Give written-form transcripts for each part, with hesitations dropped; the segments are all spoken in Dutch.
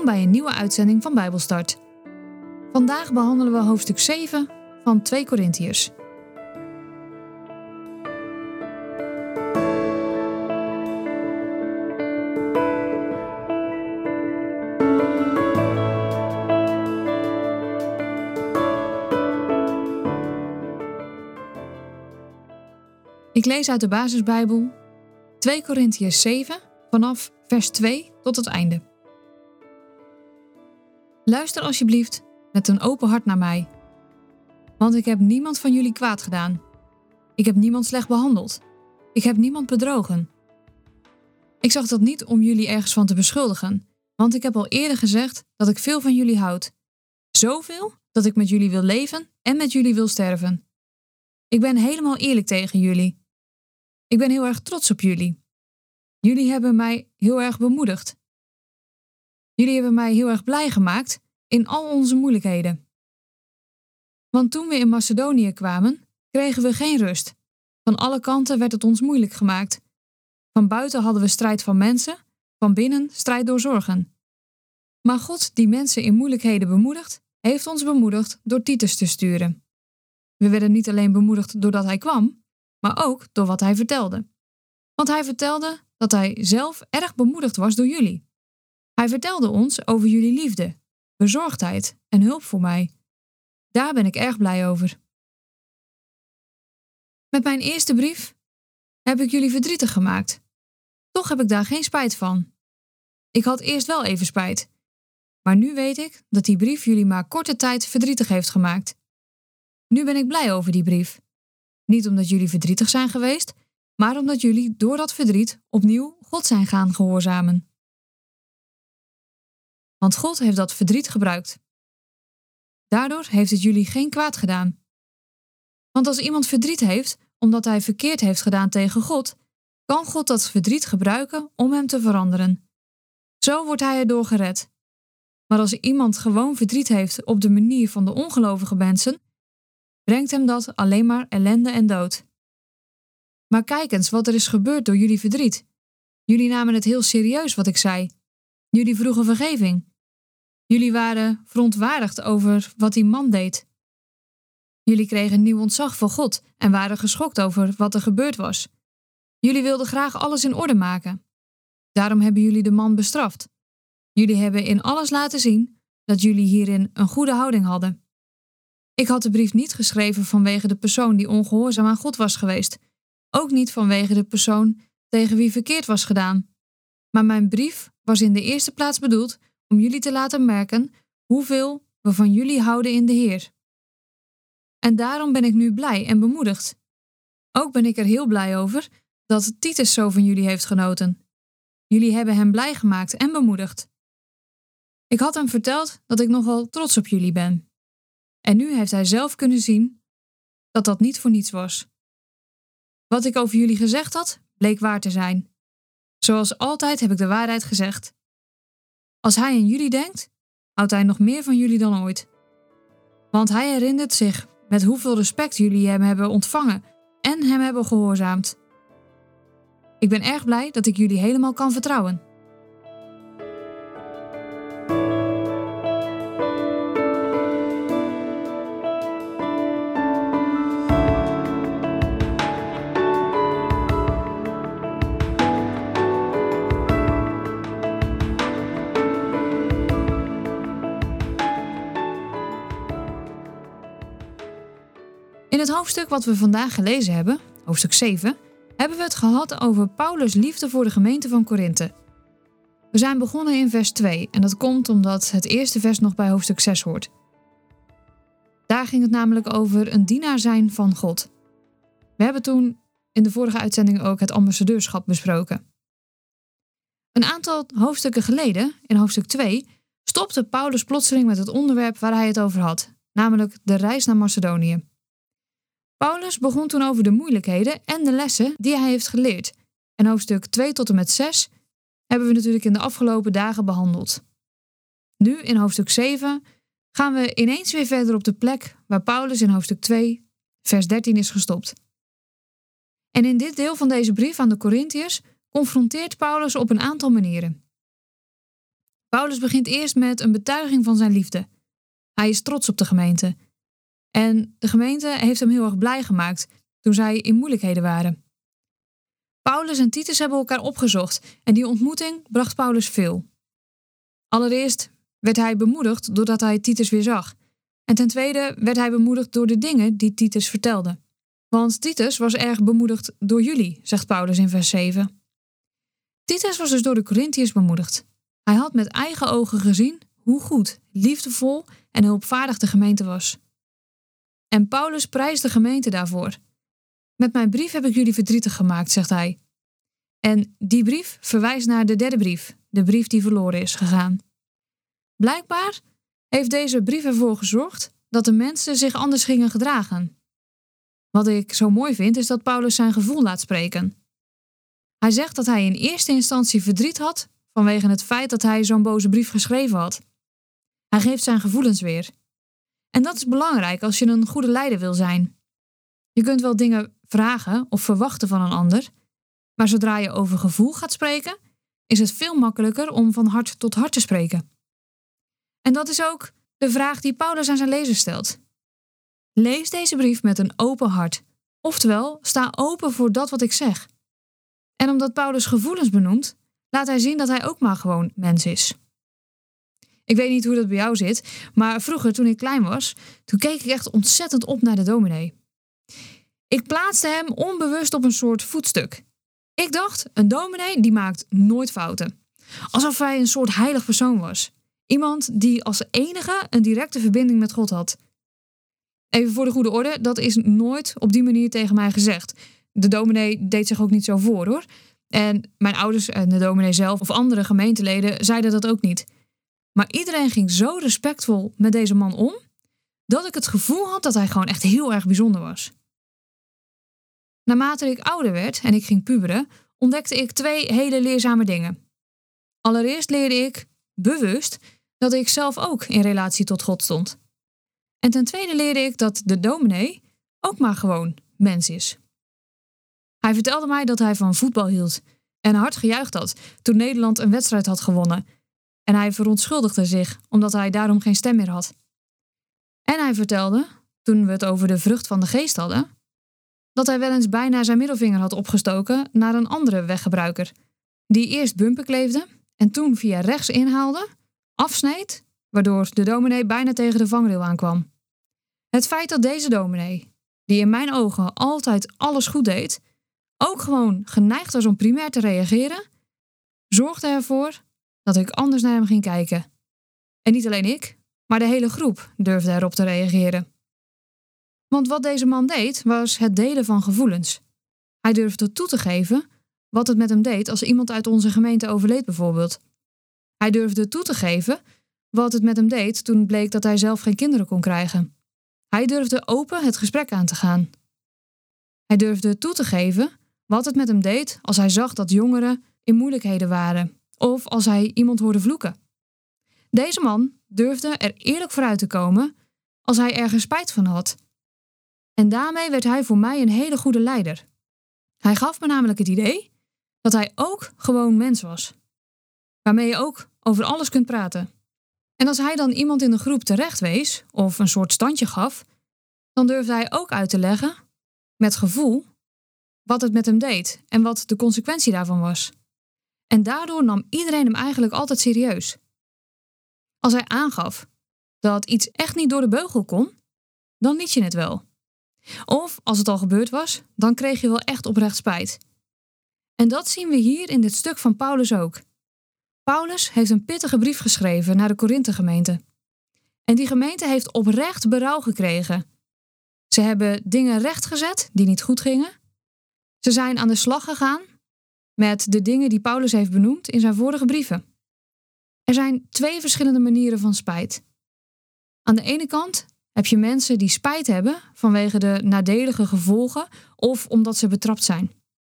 Welkom bij een nieuwe uitzending van Bijbelstart. Vandaag behandelen we hoofdstuk 7 van 2 Korintiërs. Ik lees uit de basisbijbel 2 Korintiërs 7 vanaf vers 2 tot het einde. Luister alsjeblieft met een open hart naar mij. Want ik heb niemand van jullie kwaad gedaan. Ik heb niemand slecht behandeld. Ik heb niemand bedrogen. Ik zag dat niet om jullie ergens van te beschuldigen, want ik heb al eerder gezegd dat ik veel van jullie houd. Zoveel dat ik met jullie wil leven en met jullie wil sterven. Ik ben helemaal eerlijk tegen jullie. Ik ben heel erg trots op jullie. Jullie hebben mij heel erg bemoedigd. Jullie hebben mij heel erg blij gemaakt in al onze moeilijkheden. Want toen we in Macedonië kwamen, kregen we geen rust. Van alle kanten werd het ons moeilijk gemaakt. Van buiten hadden we strijd van mensen, van binnen strijd door zorgen. Maar God, die mensen in moeilijkheden bemoedigt, heeft ons bemoedigd door Titus te sturen. We werden niet alleen bemoedigd doordat hij kwam, maar ook door wat hij vertelde. Want hij vertelde dat hij zelf erg bemoedigd was door jullie. Hij vertelde ons over jullie liefde, bezorgdheid en hulp voor mij. Daar ben ik erg blij over. Met mijn eerste brief heb ik jullie verdrietig gemaakt. Toch heb ik daar geen spijt van. Ik had eerst wel even spijt. Maar nu weet ik dat die brief jullie maar korte tijd verdrietig heeft gemaakt. Nu ben ik blij over die brief. Niet omdat jullie verdrietig zijn geweest, maar omdat jullie door dat verdriet opnieuw God zijn gaan gehoorzamen. Want God heeft dat verdriet gebruikt. Daardoor heeft het jullie geen kwaad gedaan. Want als iemand verdriet heeft omdat hij verkeerd heeft gedaan tegen God, kan God dat verdriet gebruiken om hem te veranderen. Zo wordt hij erdoor gered. Maar als iemand gewoon verdriet heeft op de manier van de ongelovige mensen, brengt hem dat alleen maar ellende en dood. Maar kijk eens wat er is gebeurd door jullie verdriet. Jullie namen het heel serieus wat ik zei. Jullie vroegen vergeving. Jullie waren verontwaardigd over wat die man deed. Jullie kregen nieuw ontzag voor God en waren geschokt over wat er gebeurd was. Jullie wilden graag alles in orde maken. Daarom hebben jullie de man bestraft. Jullie hebben in alles laten zien dat jullie hierin een goede houding hadden. Ik had de brief niet geschreven vanwege de persoon die ongehoorzaam aan God was geweest. Ook niet vanwege de persoon tegen wie verkeerd was gedaan. Maar mijn brief was in de eerste plaats bedoeld om jullie te laten merken hoeveel we van jullie houden in de Heer. En daarom ben ik nu blij en bemoedigd. Ook ben ik er heel blij over dat Titus zo van jullie heeft genoten. Jullie hebben hem blij gemaakt en bemoedigd. Ik had hem verteld dat ik nogal trots op jullie ben. En nu heeft hij zelf kunnen zien dat dat niet voor niets was. Wat ik over jullie gezegd had, bleek waar te zijn. Zoals altijd heb ik de waarheid gezegd. Als hij aan jullie denkt, houdt hij nog meer van jullie dan ooit. Want hij herinnert zich met hoeveel respect jullie hem hebben ontvangen en hem hebben gehoorzaamd. Ik ben erg blij dat ik jullie helemaal kan vertrouwen. In het hoofdstuk wat we vandaag gelezen hebben, hoofdstuk 7, hebben we het gehad over Paulus' liefde voor de gemeente van Korinthe. We zijn begonnen in vers 2 en dat komt omdat het eerste vers nog bij hoofdstuk 6 hoort. Daar ging het namelijk over een dienaar zijn van God. We hebben toen in de vorige uitzending ook het ambassadeurschap besproken. Een aantal hoofdstukken geleden, in hoofdstuk 2, stopte Paulus plotseling met het onderwerp waar hij het over had, namelijk de reis naar Macedonië. Paulus begon toen over de moeilijkheden en de lessen die hij heeft geleerd. En hoofdstuk 2 tot en met 6 hebben we natuurlijk in de afgelopen dagen behandeld. Nu, in hoofdstuk 7, gaan we ineens weer verder op de plek waar Paulus in hoofdstuk 2, vers 13 is gestopt. En in dit deel van deze brief aan de Korintiërs confronteert Paulus op een aantal manieren. Paulus begint eerst met een betuiging van zijn liefde. Hij is trots op de gemeente. En de gemeente heeft hem heel erg blij gemaakt toen zij in moeilijkheden waren. Paulus en Titus hebben elkaar opgezocht en die ontmoeting bracht Paulus veel. Allereerst werd hij bemoedigd doordat hij Titus weer zag. En ten tweede werd hij bemoedigd door de dingen die Titus vertelde. Want Titus was erg bemoedigd door jullie, zegt Paulus in vers 7. Titus was dus door de Korintiërs bemoedigd. Hij had met eigen ogen gezien hoe goed, liefdevol en hulpvaardig de gemeente was. En Paulus prijst de gemeente daarvoor. Met mijn brief heb ik jullie verdrietig gemaakt, zegt hij. En die brief verwijst naar de derde brief, de brief die verloren is gegaan. Blijkbaar heeft deze brief ervoor gezorgd dat de mensen zich anders gingen gedragen. Wat ik zo mooi vind, is dat Paulus zijn gevoel laat spreken. Hij zegt dat hij in eerste instantie verdriet had vanwege het feit dat hij zo'n boze brief geschreven had. Hij geeft zijn gevoelens weer. En dat is belangrijk als je een goede leider wil zijn. Je kunt wel dingen vragen of verwachten van een ander, maar zodra je over gevoel gaat spreken, is het veel makkelijker om van hart tot hart te spreken. En dat is ook de vraag die Paulus aan zijn lezers stelt. Lees deze brief met een open hart. Oftewel, sta open voor dat wat ik zeg. En omdat Paulus gevoelens benoemt, laat hij zien dat hij ook maar gewoon mens is. Ik weet niet hoe dat bij jou zit, maar vroeger toen ik klein was, toen keek ik echt ontzettend op naar de dominee. Ik plaatste hem onbewust op een soort voetstuk. Ik dacht, een dominee die maakt nooit fouten. Alsof hij een soort heilig persoon was. Iemand die als enige een directe verbinding met God had. Even voor de goede orde, dat is nooit op die manier tegen mij gezegd. De dominee deed zich ook niet zo voor, hoor. En mijn ouders en de dominee zelf of andere gemeenteleden zeiden dat ook niet. Maar iedereen ging zo respectvol met deze man om, dat ik het gevoel had dat hij gewoon echt heel erg bijzonder was. Naarmate ik ouder werd en ik ging puberen, ontdekte ik 2 hele leerzame dingen. Allereerst leerde ik, bewust, dat ik zelf ook in relatie tot God stond. En ten tweede leerde ik dat de dominee ook maar gewoon mens is. Hij vertelde mij dat hij van voetbal hield en hard gejuicht had toen Nederland een wedstrijd had gewonnen. En hij verontschuldigde zich omdat hij daarom geen stem meer had. En hij vertelde, toen we het over de vrucht van de geest hadden, dat hij wel eens bijna zijn middelvinger had opgestoken naar een andere weggebruiker, die eerst bumpen kleefde en toen via rechts inhaalde, afsneed, waardoor de dominee bijna tegen de vangrail aankwam. Het feit dat deze dominee, die in mijn ogen altijd alles goed deed, ook gewoon geneigd was om primair te reageren, zorgde ervoor dat ik anders naar hem ging kijken. En niet alleen ik, maar de hele groep durfde erop te reageren. Want wat deze man deed, was het delen van gevoelens. Hij durfde toe te geven wat het met hem deed als iemand uit onze gemeente overleed bijvoorbeeld. Hij durfde toe te geven wat het met hem deed toen bleek dat hij zelf geen kinderen kon krijgen. Hij durfde open het gesprek aan te gaan. Hij durfde toe te geven wat het met hem deed als hij zag dat jongeren in moeilijkheden waren of als hij iemand hoorde vloeken. Deze man durfde er eerlijk vooruit te komen als hij ergens spijt van had. En daarmee werd hij voor mij een hele goede leider. Hij gaf me namelijk het idee dat hij ook gewoon mens was, waarmee je ook over alles kunt praten. En als hij dan iemand in de groep terecht wees of een soort standje gaf, dan durfde hij ook uit te leggen, met gevoel, wat het met hem deed en wat de consequentie daarvan was. En daardoor nam iedereen hem eigenlijk altijd serieus. Als hij aangaf dat iets echt niet door de beugel kon, dan liet je het wel. Of als het al gebeurd was, dan kreeg je wel echt oprecht spijt. En dat zien we hier in dit stuk van Paulus ook. Paulus heeft een pittige brief geschreven naar de Korinthe-gemeente. En die gemeente heeft oprecht berouw gekregen. Ze hebben dingen rechtgezet die niet goed gingen. Ze zijn aan de slag gegaan met de dingen die Paulus heeft benoemd in zijn vorige brieven. Er zijn 2 verschillende manieren van spijt. Aan de ene kant heb je mensen die spijt hebben vanwege de nadelige gevolgen of omdat ze betrapt zijn.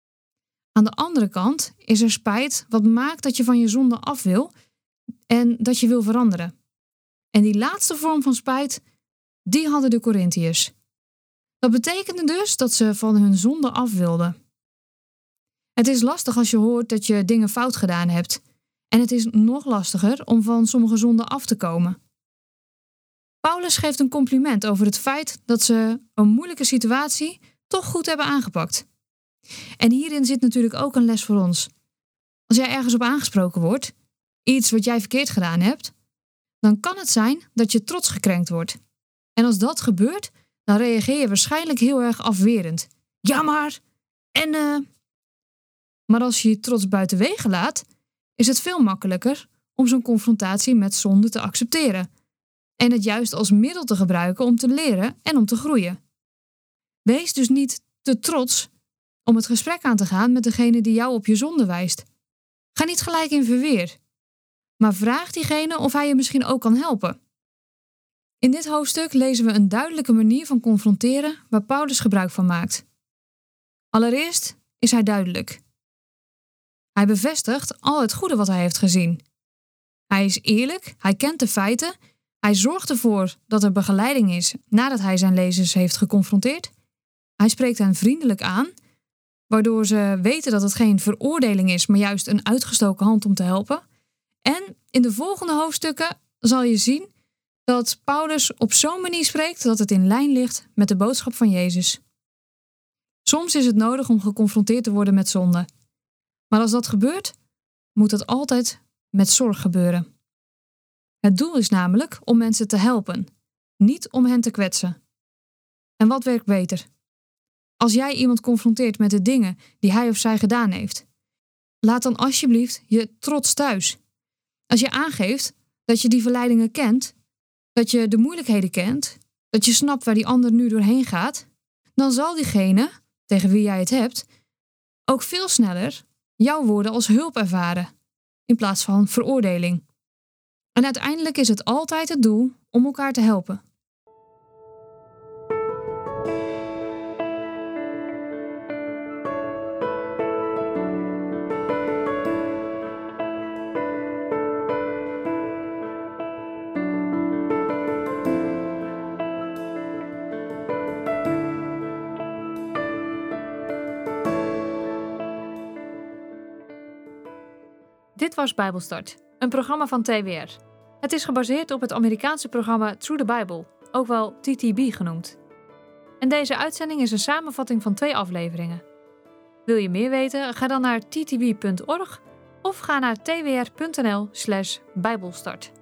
Aan de andere kant is er spijt wat maakt dat je van je zonde af wil en dat je wil veranderen. En die laatste vorm van spijt, die hadden de Korintiërs. Dat betekende dus dat ze van hun zonde af wilden. Het is lastig als je hoort dat je dingen fout gedaan hebt En het is nog lastiger om van sommige zonden af te komen. Paulus geeft een compliment over het feit dat ze een moeilijke situatie toch goed hebben aangepakt. En hierin zit natuurlijk ook een les voor ons. Als jij ergens op aangesproken wordt, iets wat jij verkeerd gedaan hebt, dan kan het zijn dat je trots gekrenkt wordt. En als dat gebeurt, dan reageer je waarschijnlijk heel erg afwerend. Ja maar, Maar als je je trots buiten wegen laat, is het veel makkelijker om zo'n confrontatie met zonde te accepteren. En het juist als middel te gebruiken om te leren en om te groeien. Wees dus niet te trots om het gesprek aan te gaan met degene die jou op je zonde wijst. Ga niet gelijk in verweer. Maar vraag diegene of hij je misschien ook kan helpen. In dit hoofdstuk lezen we een duidelijke manier van confronteren waar Paulus gebruik van maakt. Allereerst is hij duidelijk. Hij bevestigt al het goede wat hij heeft gezien. Hij is eerlijk, hij kent de feiten, hij zorgt ervoor dat er begeleiding is nadat hij zijn lezers heeft geconfronteerd. Hij spreekt hen vriendelijk aan, waardoor ze weten dat het geen veroordeling is, maar juist een uitgestoken hand om te helpen. En in de volgende hoofdstukken zal je zien dat Paulus op zo'n manier spreekt dat het in lijn ligt met de boodschap van Jezus. Soms is het nodig om geconfronteerd te worden met zonde. Maar als dat gebeurt, moet dat altijd met zorg gebeuren. Het doel is namelijk om mensen te helpen, niet om hen te kwetsen. En wat werkt beter? Als jij iemand confronteert met de dingen die hij of zij gedaan heeft, laat dan alsjeblieft je trots thuis. Als je aangeeft dat je die verleidingen kent, dat je de moeilijkheden kent, dat je snapt waar die ander nu doorheen gaat, dan zal diegene, tegen wie jij het hebt, ook veel sneller jouw woorden als hulp ervaren, in plaats van veroordeling. En uiteindelijk is het altijd het doel om elkaar te helpen. Dit was Bijbelstart, een programma van TWR. Het is gebaseerd op het Amerikaanse programma Through the Bible, ook wel TTB genoemd. En deze uitzending is een samenvatting van 2 afleveringen. Wil je meer weten? Ga dan naar ttb.org of ga naar twr.nl/bijbelstart.